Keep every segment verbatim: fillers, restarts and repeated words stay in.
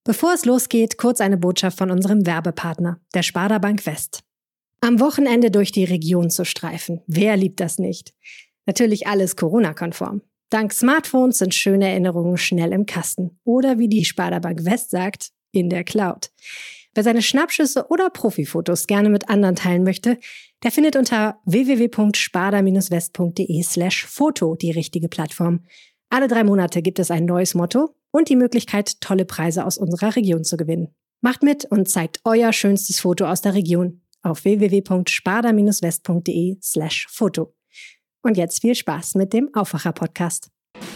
Bevor es losgeht, kurz eine Botschaft von unserem Werbepartner, der Sparda Bank West. Am Wochenende durch die Region zu streifen. Wer liebt das nicht? Natürlich alles Corona-konform. Dank Smartphones sind schöne Erinnerungen schnell im Kasten. Oder wie die Sparda Bank West sagt, in der Cloud. Wer seine Schnappschüsse oder Profifotos gerne mit anderen teilen möchte, der findet unter w w w punkt sparda Bindestrich west punkt de slash foto die richtige Plattform. Alle drei Monate gibt es ein neues Motto und die Möglichkeit, tolle Preise aus unserer Region zu gewinnen. Macht mit und zeigt euer schönstes Foto aus der Region auf w w w punkt sparda Bindestrich west punkt de slash foto. Und jetzt viel Spaß mit dem Aufwacher-Podcast.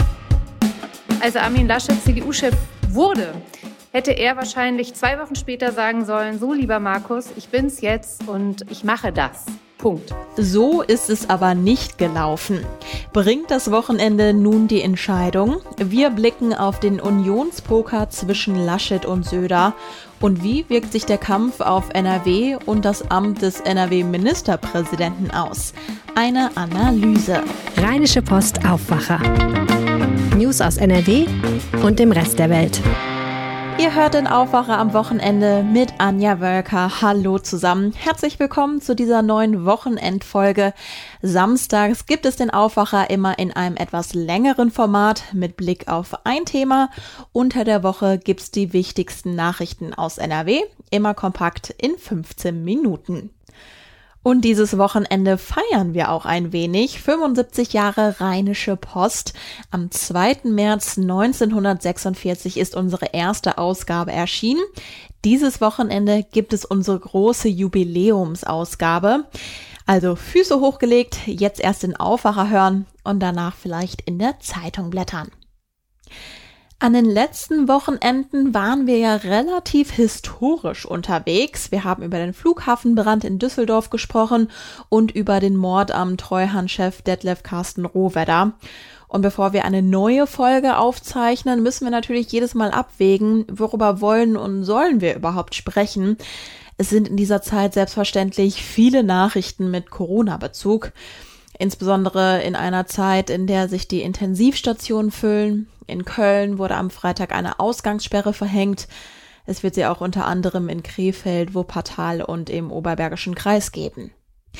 Als Armin Laschet C D U-Chef wurde, hätte er wahrscheinlich zwei Wochen später sagen sollen, so lieber Markus, ich bin's jetzt und ich mache das. Punkt. So ist es aber nicht gelaufen. Bringt das Wochenende nun die Entscheidung? Wir blicken auf den Unionspoker zwischen Laschet und Söder. Und wie wirkt sich der Kampf auf N R W und das Amt des N R W-Ministerpräsidenten aus? Eine Analyse. Rheinische Post Aufwacher. News aus N R W und dem Rest der Welt. Ihr hört den Aufwacher am Wochenende mit Anja Wölker. Hallo zusammen. Herzlich willkommen zu dieser neuen Wochenendfolge. Samstags gibt es den Aufwacher immer in einem etwas längeren Format mit Blick auf ein Thema. Unter der Woche gibt's die wichtigsten Nachrichten aus N R W, immer kompakt in fünfzehn Minuten. Und dieses Wochenende feiern wir auch ein wenig. fünfundsiebzig Jahre Rheinische Post. Am zweiten März neunzehnhundertsechsundvierzig ist unsere erste Ausgabe erschienen. Dieses Wochenende gibt es unsere große Jubiläumsausgabe. Also Füße hochgelegt, jetzt erst den Aufwacher hören und danach vielleicht in der Zeitung blättern. An den letzten Wochenenden waren wir ja relativ historisch unterwegs. Wir haben über den Flughafenbrand in Düsseldorf gesprochen und über den Mord am Treuhandchef Detlef Carsten Rohwedder. Und bevor wir eine neue Folge aufzeichnen, müssen wir natürlich jedes Mal abwägen, worüber wollen und sollen wir überhaupt sprechen. Es sind in dieser Zeit selbstverständlich viele Nachrichten mit Corona-Bezug. Insbesondere in einer Zeit, in der sich die Intensivstationen füllen. In Köln wurde am Freitag eine Ausgangssperre verhängt. Es wird sie auch unter anderem in Krefeld, Wuppertal und im Oberbergischen Kreis geben.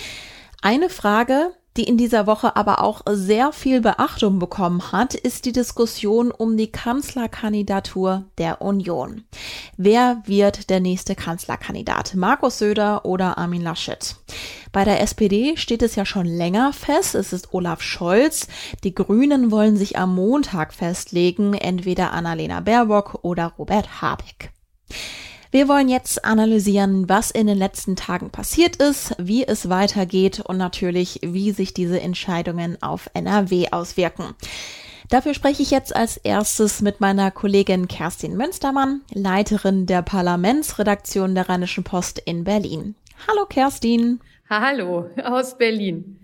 Eine Frage, die in dieser Woche aber auch sehr viel Beachtung bekommen hat, ist die Diskussion um die Kanzlerkandidatur der Union. Wer wird der nächste Kanzlerkandidat? Markus Söder oder Armin Laschet? Bei der S P D steht es ja schon länger fest, es ist Olaf Scholz. Die Grünen wollen sich am Montag festlegen, entweder Annalena Baerbock oder Robert Habeck. Wir wollen jetzt analysieren, was in den letzten Tagen passiert ist, wie es weitergeht und natürlich, wie sich diese Entscheidungen auf N R W auswirken. Dafür spreche ich jetzt als erstes mit meiner Kollegin Kerstin Münstermann, Leiterin der Parlamentsredaktion der Rheinischen Post in Berlin. Hallo Kerstin. Hallo aus Berlin.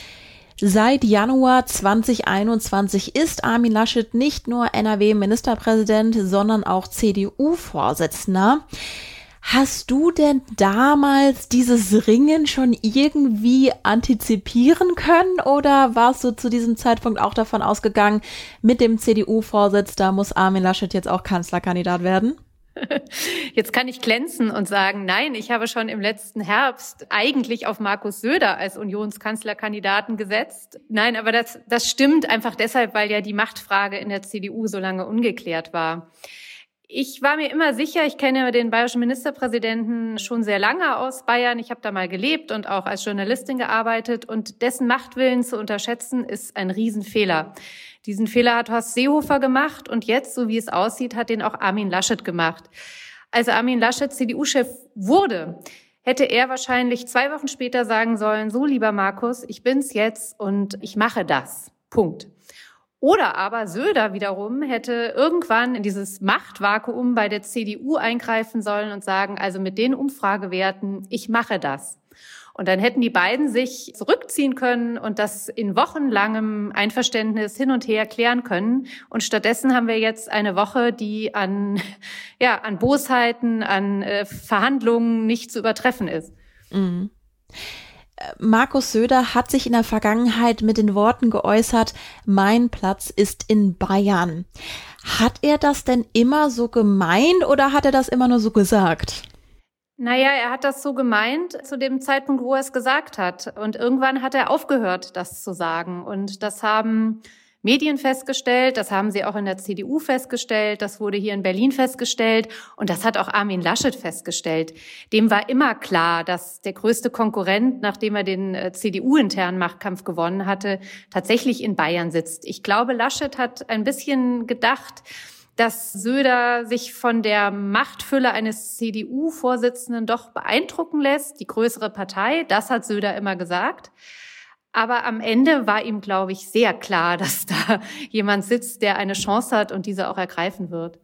Seit Januar zweitausendeinundzwanzig ist Armin Laschet nicht nur N R W-Ministerpräsident, sondern auch C D U-Vorsitzender. Hast du denn damals dieses Ringen schon irgendwie antizipieren können oder warst du zu diesem Zeitpunkt auch davon ausgegangen, mit dem C D U-Vorsitz, da muss Armin Laschet jetzt auch Kanzlerkandidat werden? Jetzt kann ich glänzen und sagen, nein, ich habe schon im letzten Herbst eigentlich auf Markus Söder als Unionskanzlerkandidaten gesetzt. Nein, aber das, das stimmt einfach deshalb, weil ja die Machtfrage in der C D U so lange ungeklärt war. Ich war mir immer sicher, ich kenne den bayerischen Ministerpräsidenten schon sehr lange aus Bayern. Ich habe da mal gelebt und auch als Journalistin gearbeitet. Und dessen Machtwillen zu unterschätzen, ist ein Riesenfehler. Diesen Fehler hat Horst Seehofer gemacht und jetzt, so wie es aussieht, hat den auch Armin Laschet gemacht. Als Armin Laschet C D U-Chef wurde, hätte er wahrscheinlich zwei Wochen später sagen sollen, so lieber Markus, ich bin's jetzt und ich mache das. Punkt. Oder aber Söder wiederum hätte irgendwann in dieses Machtvakuum bei der C D U eingreifen sollen und sagen, also mit den Umfragewerten, ich mache das. Und dann hätten die beiden sich zurückziehen können und das in wochenlangem Einverständnis hin und her klären können. Und stattdessen haben wir jetzt eine Woche, die an, ja, an Bosheiten, an äh, Verhandlungen nicht zu übertreffen ist. Mhm. Markus Söder hat sich in der Vergangenheit mit den Worten geäußert, mein Platz ist in Bayern. Hat er das denn immer so gemeint oder hat er das immer nur so gesagt? Naja, er hat das so gemeint zu dem Zeitpunkt, wo er es gesagt hat. Und irgendwann hat er aufgehört, das zu sagen. Und das haben Medien festgestellt, das haben sie auch in der C D U festgestellt, das wurde hier in Berlin festgestellt und das hat auch Armin Laschet festgestellt. Dem war immer klar, dass der größte Konkurrent, nachdem er den C D U-internen Machtkampf gewonnen hatte, tatsächlich in Bayern sitzt. Ich glaube, Laschet hat ein bisschen gedacht, dass Söder sich von der Machtfülle eines C D U-Vorsitzenden doch beeindrucken lässt, die größere Partei, das hat Söder immer gesagt. Aber am Ende war ihm, glaube ich, sehr klar, dass da jemand sitzt, der eine Chance hat und diese auch ergreifen wird.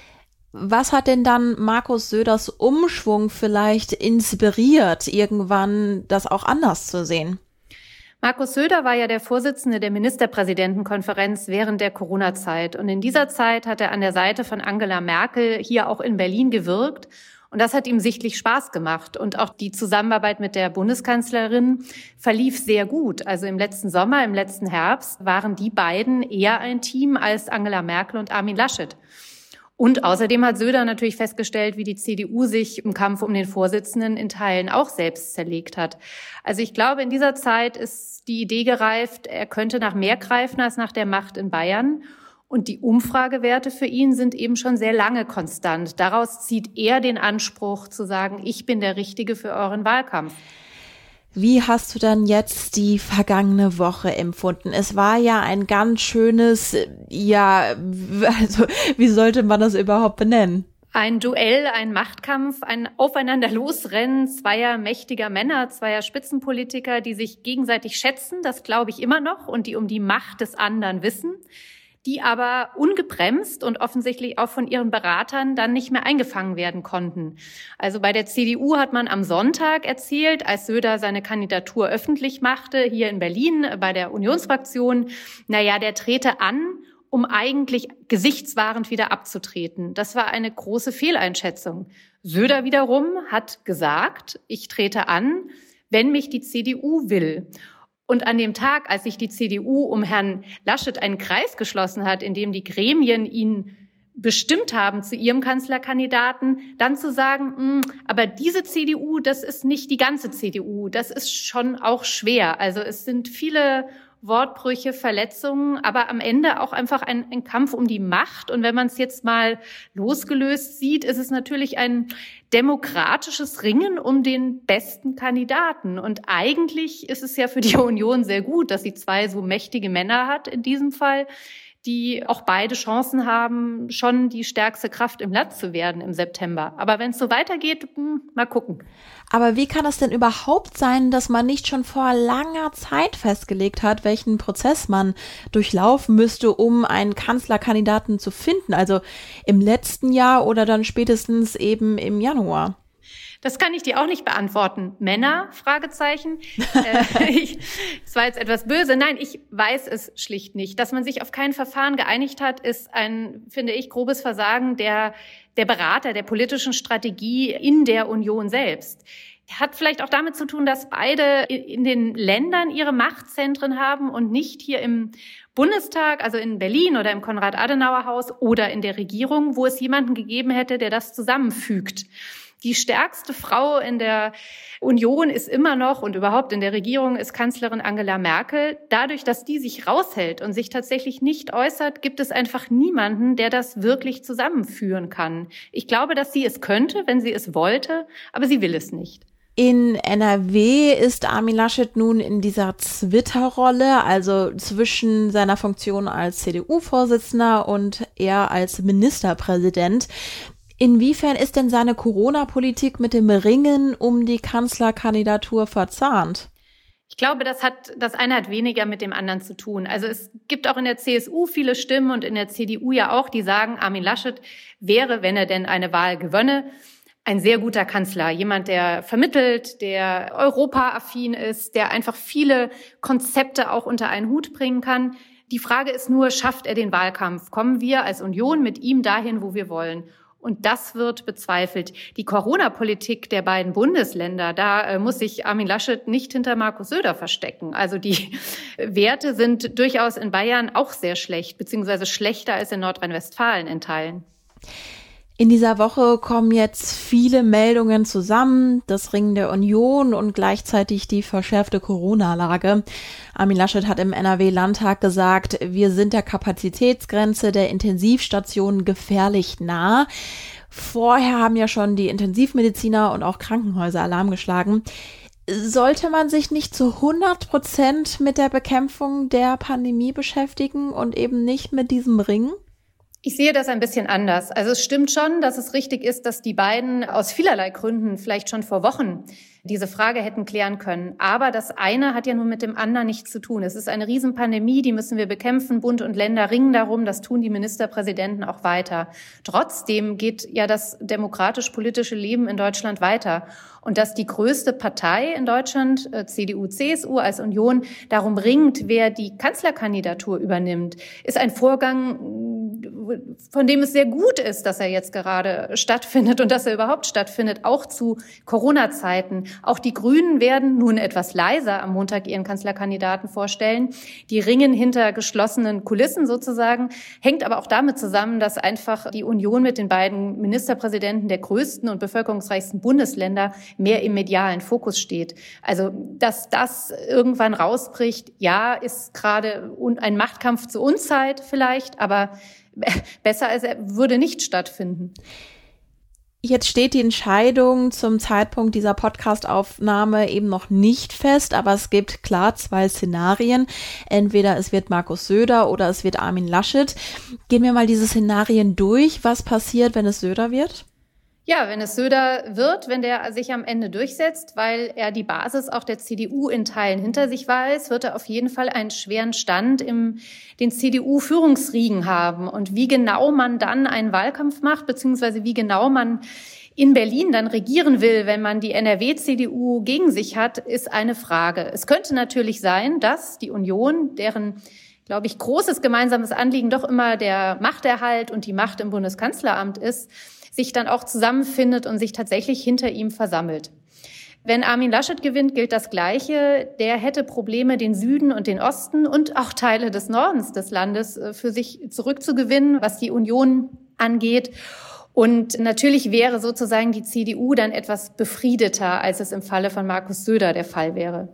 Was hat denn dann Markus Söders Umschwung vielleicht inspiriert, irgendwann das auch anders zu sehen? Markus Söder war ja der Vorsitzende der Ministerpräsidentenkonferenz während der Corona-Zeit. Und in dieser Zeit hat er an der Seite von Angela Merkel hier auch in Berlin gewirkt. Und das hat ihm sichtlich Spaß gemacht. Und auch die Zusammenarbeit mit der Bundeskanzlerin verlief sehr gut. Also im letzten Sommer, im letzten Herbst waren die beiden eher ein Team als Angela Merkel und Armin Laschet. Und außerdem hat Söder natürlich festgestellt, wie die C D U sich im Kampf um den Vorsitzenden in Teilen auch selbst zerlegt hat. Also ich glaube, in dieser Zeit ist die Idee gereift, er könnte nach mehr greifen als nach der Macht in Bayern. Und die Umfragewerte für ihn sind eben schon sehr lange konstant. Daraus zieht er den Anspruch zu sagen, ich bin der Richtige für euren Wahlkampf. Wie hast du dann jetzt die vergangene Woche empfunden? Es war ja ein ganz schönes, ja, also wie sollte man das überhaupt benennen? Ein Duell, ein Machtkampf, ein Aufeinanderlosrennen zweier mächtiger Männer, zweier Spitzenpolitiker, die sich gegenseitig schätzen, das glaube ich immer noch, und die um die Macht des anderen wissen, die aber ungebremst und offensichtlich auch von ihren Beratern dann nicht mehr eingefangen werden konnten. Also bei der C D U hat man am Sonntag erzählt, als Söder seine Kandidatur öffentlich machte, hier in Berlin bei der Unionsfraktion, naja, der trete an, um eigentlich gesichtswahrend wieder abzutreten. Das war eine große Fehleinschätzung. Söder wiederum hat gesagt, ich trete an, wenn mich die C D U will. Und an dem Tag, als sich die C D U um Herrn Laschet einen Kreis geschlossen hat, in dem die Gremien ihn bestimmt haben zu ihrem Kanzlerkandidaten, dann zu sagen, aber diese C D U, das ist nicht die ganze C D U, das ist schon auch schwer. Also es sind viele Wortbrüche, Verletzungen, aber am Ende auch einfach ein, ein Kampf um die Macht. Und wenn man es jetzt mal losgelöst sieht, ist es natürlich ein demokratisches Ringen um den besten Kandidaten. Und eigentlich ist es ja für die Union sehr gut, dass sie zwei so mächtige Männer hat in diesem Fall, die auch beide Chancen haben, schon die stärkste Kraft im Land zu werden im September. Aber wenn es so weitergeht, mal gucken. Aber wie kann es denn überhaupt sein, dass man nicht schon vor langer Zeit festgelegt hat, welchen Prozess man durchlaufen müsste, um einen Kanzlerkandidaten zu finden? Also im letzten Jahr oder dann spätestens eben im Januar? Das kann ich dir auch nicht beantworten. Männer? Fragezeichen. äh, ich, das war jetzt etwas böse. Nein, ich weiß es schlicht nicht. Dass man sich auf kein Verfahren geeinigt hat, ist ein, finde ich, grobes Versagen der, der Berater, der politischen Strategie in der Union selbst. Hat vielleicht auch damit zu tun, dass beide in den Ländern ihre Machtzentren haben und nicht hier im Bundestag, also in Berlin oder im Konrad-Adenauer-Haus oder in der Regierung, wo es jemanden gegeben hätte, der das zusammenfügt. Die stärkste Frau in der Union ist immer noch und überhaupt in der Regierung ist Kanzlerin Angela Merkel. Dadurch, dass die sich raushält und sich tatsächlich nicht äußert, gibt es einfach niemanden, der das wirklich zusammenführen kann. Ich glaube, dass sie es könnte, wenn sie es wollte, aber sie will es nicht. In N R W ist Armin Laschet nun in dieser Twitter-Rolle, also zwischen seiner Funktion als C D U-Vorsitzender und er als Ministerpräsident. Inwiefern ist denn seine Corona-Politik mit dem Ringen um die Kanzlerkandidatur verzahnt? Ich glaube, das hat, das eine hat weniger mit dem anderen zu tun. Also es gibt auch in der C S U viele Stimmen und in der C D U ja auch, die sagen, Armin Laschet wäre, wenn er denn eine Wahl gewönne, ein sehr guter Kanzler. Jemand, der vermittelt, der europaaffin ist, der einfach viele Konzepte auch unter einen Hut bringen kann. Die Frage ist nur, schafft er den Wahlkampf? Kommen wir als Union mit ihm dahin, wo wir wollen? Und das wird bezweifelt. Die Corona-Politik der beiden Bundesländer, da äh, muss sich Armin Laschet nicht hinter Markus Söder verstecken. Also die Werte sind durchaus in Bayern auch sehr schlecht, beziehungsweise schlechter als in Nordrhein-Westfalen in Teilen. In dieser Woche kommen jetzt viele Meldungen zusammen, das Ringen der Union und gleichzeitig die verschärfte Corona-Lage. Armin Laschet hat im N R W-Landtag gesagt, wir sind der Kapazitätsgrenze der Intensivstationen gefährlich nah. Vorher haben ja schon die Intensivmediziner und auch Krankenhäuser Alarm geschlagen. Sollte man sich nicht zu hundert Prozent mit der Bekämpfung der Pandemie beschäftigen und eben nicht mit diesem Ringen? Ich sehe das ein bisschen anders. Also es stimmt schon, dass es richtig ist, dass die beiden aus vielerlei Gründen vielleicht schon vor Wochen diese Frage hätten klären können. Aber das eine hat ja nun mit dem anderen nichts zu tun. Es ist eine Riesenpandemie, die müssen wir bekämpfen. Bund und Länder ringen darum, das tun die Ministerpräsidenten auch weiter. Trotzdem geht ja das demokratisch-politische Leben in Deutschland weiter. Und dass die größte Partei in Deutschland, C D U, C S U als Union, darum ringt, wer die Kanzlerkandidatur übernimmt, ist ein Vorgang, von dem es sehr gut ist, dass er jetzt gerade stattfindet und dass er überhaupt stattfindet, auch zu Corona-Zeiten. Auch die Grünen werden nun etwas leiser am Montag ihren Kanzlerkandidaten vorstellen. Die ringen hinter geschlossenen Kulissen sozusagen, hängt aber auch damit zusammen, dass einfach die Union mit den beiden Ministerpräsidenten der größten und bevölkerungsreichsten Bundesländer mehr im medialen Fokus steht. Also, dass das irgendwann rausbricht, ja, ist gerade ein Machtkampf zur Unzeit vielleicht, aber besser als er würde nicht stattfinden. Jetzt steht die Entscheidung zum Zeitpunkt dieser Podcast-Aufnahme eben noch nicht fest, aber es gibt klar zwei Szenarien. Entweder es wird Markus Söder oder es wird Armin Laschet. Gehen wir mal diese Szenarien durch. Was passiert, wenn es Söder wird? Ja, wenn es Söder wird, wenn der sich am Ende durchsetzt, weil er die Basis auch der C D U in Teilen hinter sich weiß, wird er auf jeden Fall einen schweren Stand im den C D U-Führungsriegen haben. Und wie genau man dann einen Wahlkampf macht, beziehungsweise wie genau man in Berlin dann regieren will, wenn man die N R W-C D U gegen sich hat, ist eine Frage. Es könnte natürlich sein, dass die Union, deren, glaube ich, großes gemeinsames Anliegen doch immer der Machterhalt und die Macht im Bundeskanzleramt ist, sich dann auch zusammenfindet und sich tatsächlich hinter ihm versammelt. Wenn Armin Laschet gewinnt, gilt das Gleiche. Der hätte Probleme, den Süden und den Osten und auch Teile des Nordens des Landes für sich zurückzugewinnen, was die Union angeht. Und natürlich wäre sozusagen die C D U dann etwas befriedeter, als es im Falle von Markus Söder der Fall wäre.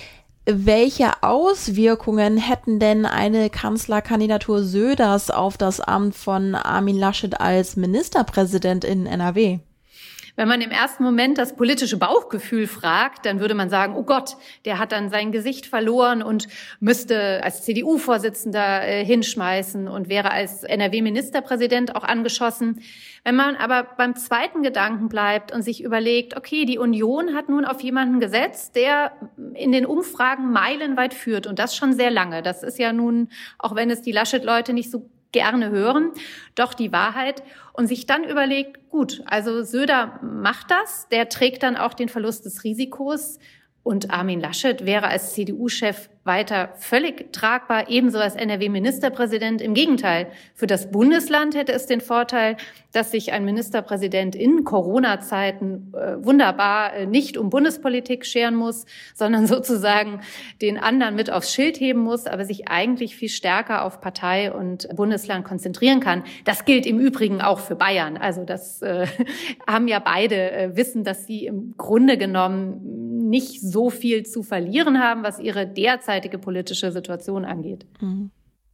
Welche Auswirkungen hätten denn eine Kanzlerkandidatur Söders auf das Amt von Armin Laschet als Ministerpräsident in N R W? Wenn man im ersten Moment das politische Bauchgefühl fragt, dann würde man sagen, oh Gott, der hat dann sein Gesicht verloren und müsste als C D U-Vorsitzender äh, hinschmeißen und wäre als N R W-Ministerpräsident auch angeschossen. Wenn man aber beim zweiten Gedanken bleibt und sich überlegt, okay, die Union hat nun auf jemanden gesetzt, der in den Umfragen meilenweit führt und das schon sehr lange. Das ist ja nun, auch wenn es die Laschet-Leute nicht so gerne hören, doch die Wahrheit, und sich dann überlegt, gut, also Söder macht das, der trägt dann auch den Verlust des Risikos und Armin Laschet wäre als C D U-Chef weiter völlig tragbar, ebenso als N R W-Ministerpräsident. Im Gegenteil, für das Bundesland hätte es den Vorteil, dass sich ein Ministerpräsident in Corona-Zeiten äh, wunderbar äh, nicht um Bundespolitik scheren muss, sondern sozusagen den anderen mit aufs Schild heben muss, aber sich eigentlich viel stärker auf Partei und Bundesland konzentrieren kann. Das gilt im Übrigen auch für Bayern. Also das äh, haben ja beide äh, wissen, dass sie im Grunde genommen nicht so viel zu verlieren haben, was ihre derzeitige politische Situation angeht. Mhm.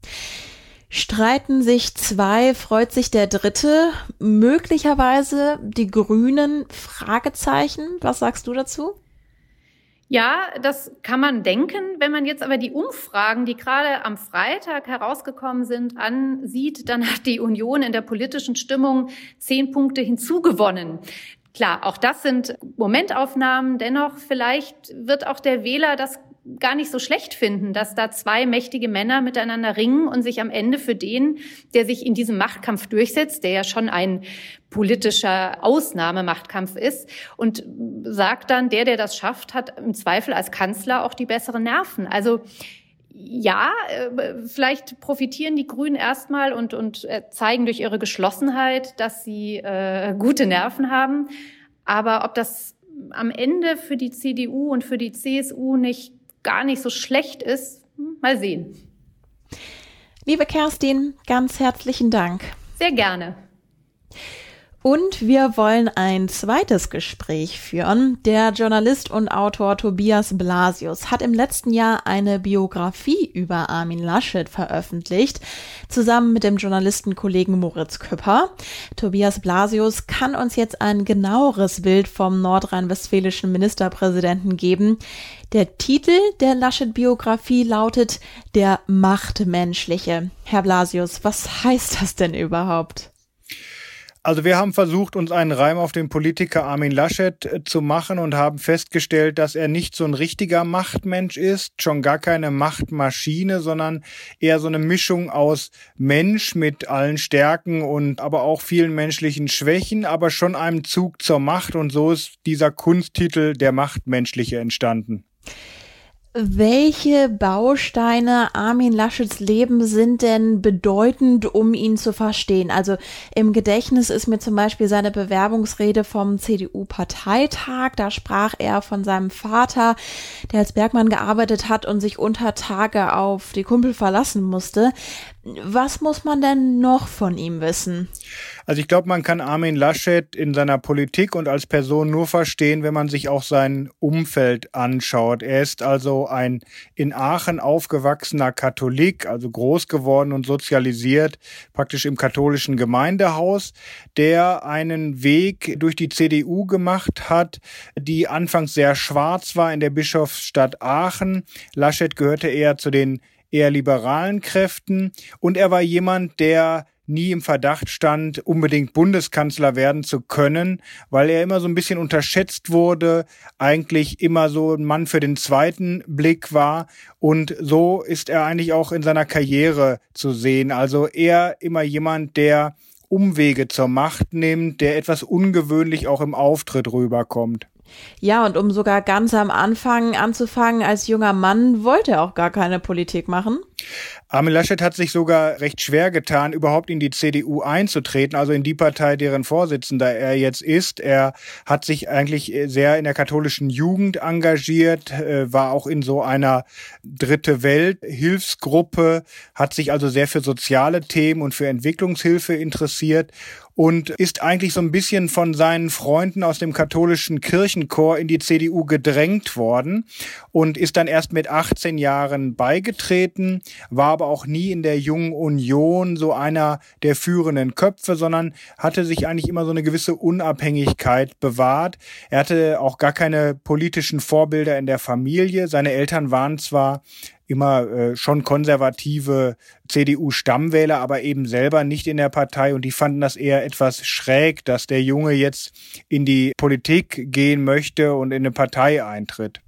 Streiten sich zwei, freut sich der Dritte, möglicherweise die Grünen, Fragezeichen. Was sagst du dazu? Ja, das kann man denken. Wenn man jetzt aber die Umfragen, die gerade am Freitag herausgekommen sind, ansieht, dann hat die Union in der politischen Stimmung zehn Punkte hinzugewonnen. Klar, auch das sind Momentaufnahmen. Dennoch, vielleicht wird auch der Wähler das gar nicht so schlecht finden, dass da zwei mächtige Männer miteinander ringen und sich am Ende für den, der sich in diesem Machtkampf durchsetzt, der ja schon ein politischer Ausnahmemachtkampf ist, und sagt dann, der, der das schafft, hat im Zweifel als Kanzler auch die besseren Nerven. Also Ja, vielleicht profitieren die Grünen erstmal und, und zeigen durch ihre Geschlossenheit, dass sie äh, gute Nerven haben. Aber ob das am Ende für die C D U und für die C S U nicht gar nicht so schlecht ist, mal sehen. Liebe Kerstin, ganz herzlichen Dank. Sehr gerne. Und wir wollen ein zweites Gespräch führen. Der Journalist und Autor Tobias Blasius hat im letzten Jahr eine Biografie über Armin Laschet veröffentlicht, zusammen mit dem Journalistenkollegen Moritz Küpper. Tobias Blasius kann uns jetzt ein genaueres Bild vom nordrhein-westfälischen Ministerpräsidenten geben. Der Titel der Laschet-Biografie lautet Der Machtmenschliche. Herr Blasius, was heißt das denn überhaupt? Also wir haben versucht, uns einen Reim auf den Politiker Armin Laschet zu machen und haben festgestellt, dass er nicht so ein richtiger Machtmensch ist, schon gar keine Machtmaschine, sondern eher so eine Mischung aus Mensch mit allen Stärken und aber auch vielen menschlichen Schwächen, aber schon einem Zug zur Macht, und so ist dieser Kunsttitel Der Machtmenschliche entstanden. Welche Bausteine Armin Laschets Leben sind denn bedeutend, um ihn zu verstehen? Also im Gedächtnis ist mir zum Beispiel seine Bewerbungsrede vom C D U-Parteitag. Da sprach er von seinem Vater, der als Bergmann gearbeitet hat und sich unter Tage auf die Kumpel verlassen musste. Was muss man denn noch von ihm wissen? Also ich glaube, man kann Armin Laschet in seiner Politik und als Person nur verstehen, wenn man sich auch sein Umfeld anschaut. Er ist also ein in Aachen aufgewachsener Katholik, also groß geworden und sozialisiert, praktisch im katholischen Gemeindehaus, der einen Weg durch die C D U gemacht hat, die anfangs sehr schwarz war in der Bischofsstadt Aachen. Laschet gehörte eher zu den eher liberalen Kräften, und er war jemand, der nie im Verdacht stand, unbedingt Bundeskanzler werden zu können, weil er immer so ein bisschen unterschätzt wurde, eigentlich immer so ein Mann für den zweiten Blick war, und so ist er eigentlich auch in seiner Karriere zu sehen. Also eher immer jemand, der Umwege zur Macht nimmt, der etwas ungewöhnlich auch im Auftritt rüberkommt. Ja, und um sogar ganz am Anfang anzufangen, als junger Mann wollte er auch gar keine Politik machen. Armin Laschet hat sich sogar recht schwer getan, überhaupt in die C D U einzutreten, also in die Partei, deren Vorsitzender er jetzt ist. Er hat sich eigentlich sehr in der katholischen Jugend engagiert, war auch in so einer Dritte Welt-Hilfsgruppe, hat sich also sehr für soziale Themen und für Entwicklungshilfe interessiert und ist eigentlich so ein bisschen von seinen Freunden aus dem katholischen Kirchenchor in die C D U gedrängt worden und ist dann erst mit achtzehn Jahren beigetreten, war aber auch nie in der Jungen Union so einer der führenden Köpfe, sondern hatte sich eigentlich immer so eine gewisse Unabhängigkeit bewahrt. Er hatte auch gar keine politischen Vorbilder in der Familie. Seine Eltern waren zwar immer äh, schon konservative C D U-Stammwähler, aber eben selber nicht in der Partei, und die fanden das eher etwas schräg, dass der Junge jetzt in die Politik gehen möchte und in eine Partei eintritt.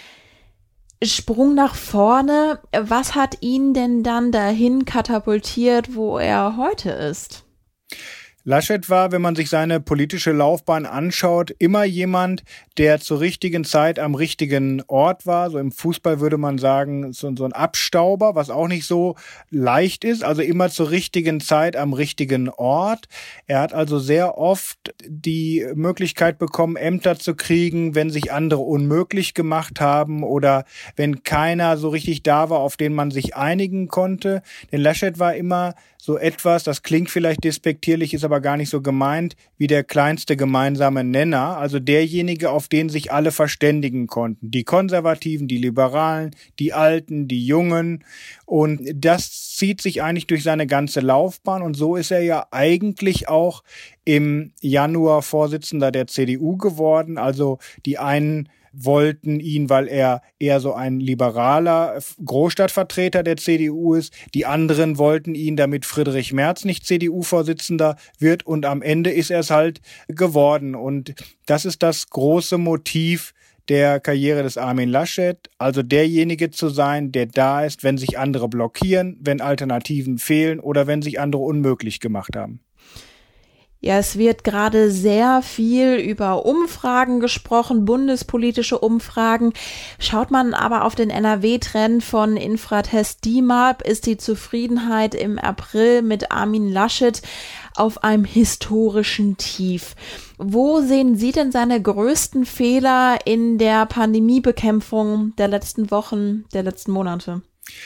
Sprung nach vorne, was hat ihn denn dann dahin katapultiert, wo er heute ist? Laschet war, wenn man sich seine politische Laufbahn anschaut, immer jemand, der zur richtigen Zeit am richtigen Ort war. So im Fußball würde man sagen, so, so ein Abstauber, was auch nicht so leicht ist. Also immer zur richtigen Zeit am richtigen Ort. Er hat also sehr oft die Möglichkeit bekommen, Ämter zu kriegen, wenn sich andere unmöglich gemacht haben oder wenn keiner so richtig da war, auf den man sich einigen konnte. Denn Laschet war immer so etwas, das klingt vielleicht despektierlich, ist aber gar nicht so gemeint, wie der kleinste gemeinsame Nenner, also derjenige, auf den sich alle verständigen konnten. Die Konservativen, die Liberalen, die Alten, die Jungen, und das zieht sich eigentlich durch seine ganze Laufbahn, und so ist er ja eigentlich auch im Januar Vorsitzender der C D U geworden. Also die einen wollten ihn, weil er eher so ein liberaler Großstadtvertreter der C D U ist. Die anderen wollten ihn, damit Friedrich Merz nicht C D U-Vorsitzender wird. Und am Ende ist er es halt geworden. Und das ist das große Motiv der Karriere des Armin Laschet. Also derjenige zu sein, der da ist, wenn sich andere blockieren, wenn Alternativen fehlen oder wenn sich andere unmöglich gemacht haben. Ja, es wird gerade sehr viel über Umfragen gesprochen, bundespolitische Umfragen. Schaut man aber auf den N R W-Trend von Infratest D I M A P, ist die Zufriedenheit im April mit Armin Laschet auf einem historischen Tief. Wo sehen Sie denn seine größten Fehler in der Pandemiebekämpfung der letzten Wochen, der letzten Monate?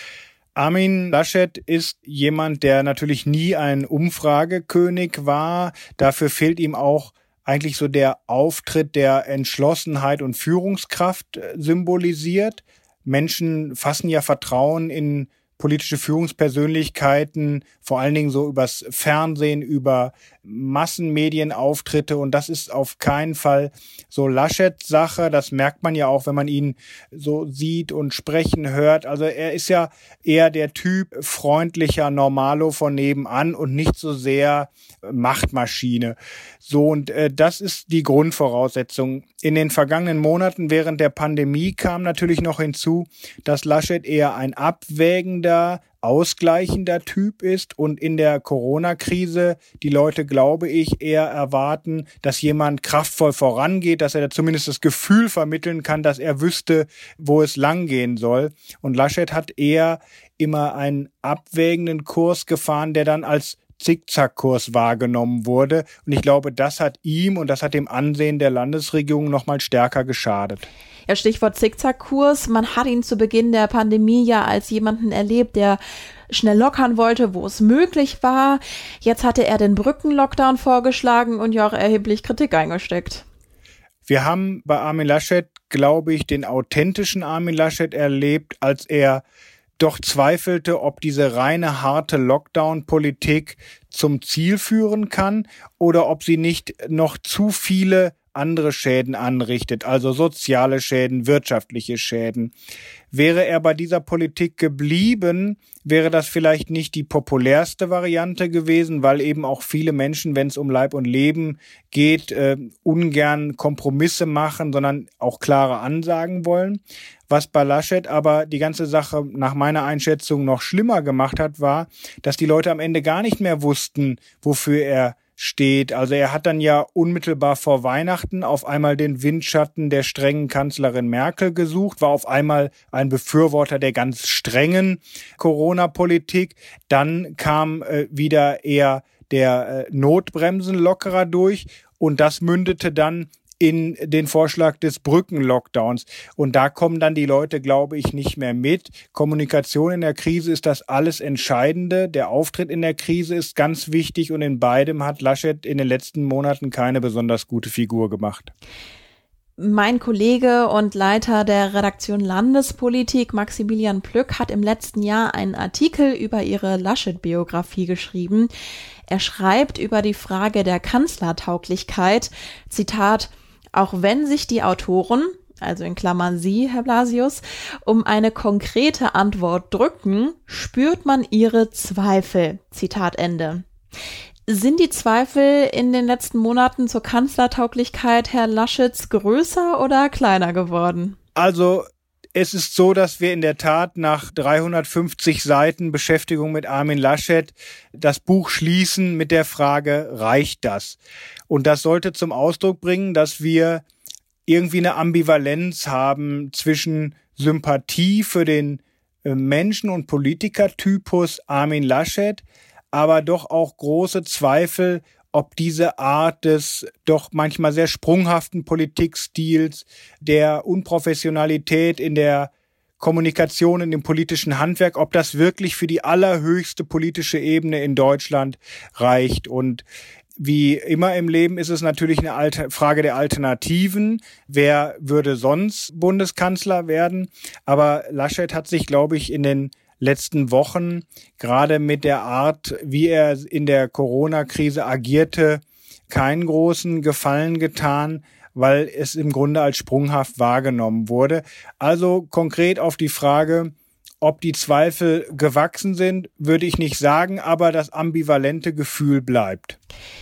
Armin Laschet ist jemand, der natürlich nie ein Umfragekönig war. Dafür fehlt ihm auch eigentlich so der Auftritt, der Entschlossenheit und Führungskraft symbolisiert. Menschen fassen ja Vertrauen in politische Führungspersönlichkeiten, vor allen Dingen so übers Fernsehen, über Massenmedienauftritte, und das ist auf keinen Fall so Laschets Sache. Das merkt man ja auch, wenn man ihn so sieht und sprechen hört. Also er ist ja eher der Typ freundlicher Normalo von nebenan und nicht so sehr Machtmaschine. So, und äh, das ist die Grundvoraussetzung. In den vergangenen Monaten während der Pandemie kam natürlich noch hinzu, dass Laschet eher ein abwägender, ausgleichender Typ ist und in der Corona-Krise die Leute, glaube ich, eher erwarten, dass jemand kraftvoll vorangeht, dass er zumindest das Gefühl vermitteln kann, dass er wüsste, wo es langgehen soll. Und Laschet hat eher immer einen abwägenden Kurs gefahren, der dann als Zickzackkurs wahrgenommen wurde. Und ich glaube, das hat ihm und das hat dem Ansehen der Landesregierung noch mal stärker geschadet. Ja, Stichwort Zickzackkurs. Man hat ihn zu Beginn der Pandemie ja als jemanden erlebt, der schnell lockern wollte, wo es möglich war. Jetzt hatte er den Brückenlockdown vorgeschlagen und ja auch erheblich Kritik eingesteckt. Wir haben bei Armin Laschet, glaube ich, den authentischen Armin Laschet erlebt, als er doch zweifelte, ob diese reine harte Lockdown-Politik zum Ziel führen kann oder ob sie nicht noch zu viele andere Schäden anrichtet, also soziale Schäden, wirtschaftliche Schäden. Wäre er bei dieser Politik geblieben, wäre das vielleicht nicht die populärste Variante gewesen, weil eben auch viele Menschen, wenn es um Leib und Leben geht, äh, ungern Kompromisse machen, sondern auch klare Ansagen wollen. Was bei Laschet aber die ganze Sache nach meiner Einschätzung noch schlimmer gemacht hat, war, dass die Leute am Ende gar nicht mehr wussten, wofür er steht. Also er hat dann ja unmittelbar vor Weihnachten auf einmal den Windschatten der strengen Kanzlerin Merkel gesucht, war auf einmal ein Befürworter der ganz strengen Corona-Politik. Dann kam äh, wieder eher der äh, Notbremsenlockerer durch und das mündete dann in den Vorschlag des Brückenlockdowns. Und da kommen dann die Leute, glaube ich, nicht mehr mit. Kommunikation in der Krise ist das alles Entscheidende. Der Auftritt in der Krise ist ganz wichtig und in beidem hat Laschet in den letzten Monaten keine besonders gute Figur gemacht. Mein Kollege und Leiter der Redaktion Landespolitik, Maximilian Plück, hat im letzten Jahr einen Artikel über ihre Laschet-Biografie geschrieben. Er schreibt über die Frage der Kanzlertauglichkeit, Zitat, auch wenn sich die Autoren, also in Klammern Sie, Herr Blasius, um eine konkrete Antwort drücken, spürt man ihre Zweifel. Zitat Ende. Sind die Zweifel in den letzten Monaten zur Kanzlertauglichkeit Herr Laschets größer oder kleiner geworden? Also es ist so, dass wir in der Tat nach dreihundertfünfzig Seiten Beschäftigung mit Armin Laschet das Buch schließen mit der Frage, reicht das? Und das sollte zum Ausdruck bringen, dass wir irgendwie eine Ambivalenz haben zwischen Sympathie für den Menschen- und Politikertypus Armin Laschet, aber doch auch große Zweifel, ob diese Art des doch manchmal sehr sprunghaften Politikstils, der Unprofessionalität in der Kommunikation, in dem politischen Handwerk, ob das wirklich für die allerhöchste politische Ebene in Deutschland reicht. Und wie immer im Leben ist es natürlich eine alte Frage der Alternativen. Wer würde sonst Bundeskanzler werden? Aber Laschet hat sich, glaube ich, in den letzten Wochen, gerade mit der Art, wie er in der Corona-Krise agierte, keinen großen Gefallen getan, weil es im Grunde als sprunghaft wahrgenommen wurde. Also konkret auf die Frage, ob die Zweifel gewachsen sind, würde ich nicht sagen, aber das ambivalente Gefühl bleibt.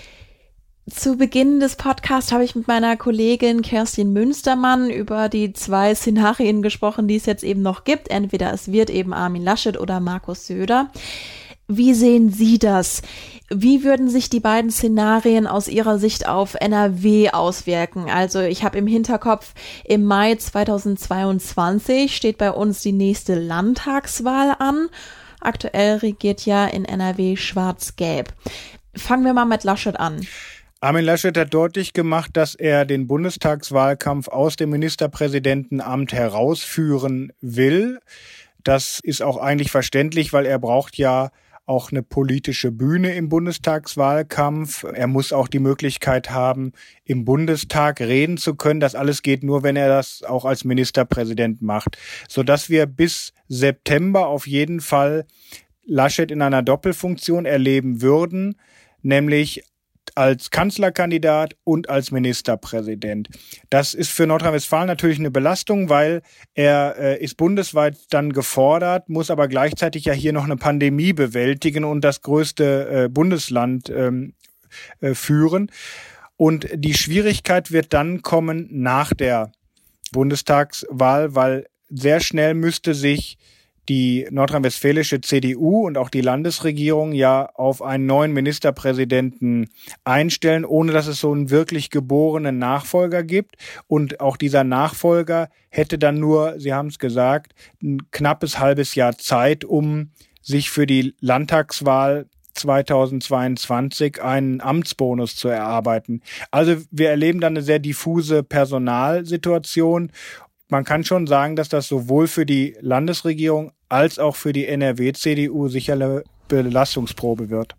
Zu Beginn des Podcasts habe ich mit meiner Kollegin Kerstin Münstermann über die zwei Szenarien gesprochen, die es jetzt eben noch gibt. Entweder es wird eben Armin Laschet oder Markus Söder. Wie sehen Sie das? Wie würden sich die beiden Szenarien aus Ihrer Sicht auf N R W auswirken? Also ich habe im Hinterkopf, im Mai zweitausendzweiundzwanzig steht bei uns die nächste Landtagswahl an. Aktuell regiert ja in N R W schwarz-gelb. Fangen wir mal mit Laschet an. Armin Laschet hat deutlich gemacht, dass er den Bundestagswahlkampf aus dem Ministerpräsidentenamt herausführen will. Das ist auch eigentlich verständlich, weil er braucht ja auch eine politische Bühne im Bundestagswahlkampf. Er muss auch die Möglichkeit haben, im Bundestag reden zu können. Das alles geht nur, wenn er das auch als Ministerpräsident macht, sodass wir bis September auf jeden Fall Laschet in einer Doppelfunktion erleben würden, nämlich als Kanzlerkandidat und als Ministerpräsident. Das ist für Nordrhein-Westfalen natürlich eine Belastung, weil er äh, ist bundesweit dann gefordert, muss aber gleichzeitig ja hier noch eine Pandemie bewältigen und das größte äh, Bundesland ähm, äh, führen. Und die Schwierigkeit wird dann kommen nach der Bundestagswahl, weil sehr schnell müsste sich die nordrhein-westfälische C D U und auch die Landesregierung ja auf einen neuen Ministerpräsidenten einstellen, ohne dass es so einen wirklich geborenen Nachfolger gibt. Und auch dieser Nachfolger hätte dann nur, Sie haben es gesagt, ein knappes halbes Jahr Zeit, um sich für die Landtagswahl zweitausendzweiundzwanzig einen Amtsbonus zu erarbeiten. Also wir erleben dann eine sehr diffuse Personalsituation. Man kann schon sagen, dass das sowohl für die Landesregierung als auch für die N R W-C D U sicher eine Belastungsprobe wird.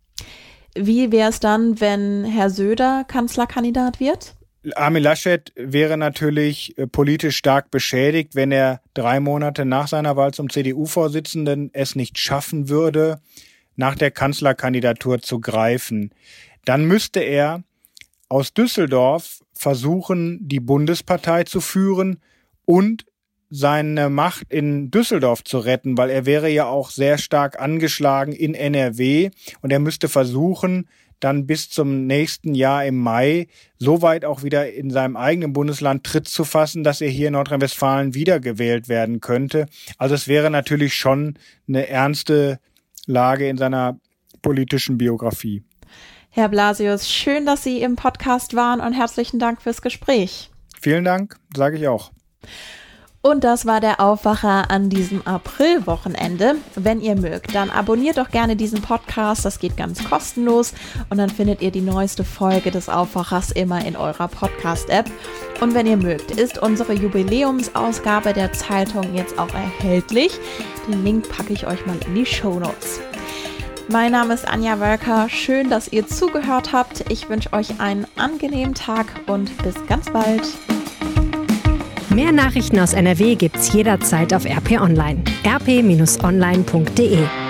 Wie wäre es dann, wenn Herr Söder Kanzlerkandidat wird? Armin Laschet wäre natürlich politisch stark beschädigt, wenn er drei Monate nach seiner Wahl zum C D U-Vorsitzenden es nicht schaffen würde, nach der Kanzlerkandidatur zu greifen. Dann müsste er aus Düsseldorf versuchen, die Bundespartei zu führen und seine Macht in Düsseldorf zu retten, weil er wäre ja auch sehr stark angeschlagen in N R W und er müsste versuchen, dann bis zum nächsten Jahr im Mai so weit auch wieder in seinem eigenen Bundesland Tritt zu fassen, dass er hier in Nordrhein-Westfalen wiedergewählt werden könnte. Also es wäre natürlich schon eine ernste Lage in seiner politischen Biografie. Herr Blasius, schön, dass Sie im Podcast waren und herzlichen Dank fürs Gespräch. Vielen Dank, sage ich auch. Und das war der Aufwacher an diesem Aprilwochenende. Wenn ihr mögt, dann abonniert doch gerne diesen Podcast. Das geht ganz kostenlos. Und dann findet ihr die neueste Folge des Aufwachers immer in eurer Podcast-App. Und wenn ihr mögt, ist unsere Jubiläumsausgabe der Zeitung jetzt auch erhältlich. Den Link packe ich euch mal in die Shownotes. Mein Name ist Anja Wölker. Schön, dass ihr zugehört habt. Ich wünsche euch einen angenehmen Tag und bis ganz bald. Mehr Nachrichten aus N R W gibt's jederzeit auf R P Online. r p Bindestrich online punkt de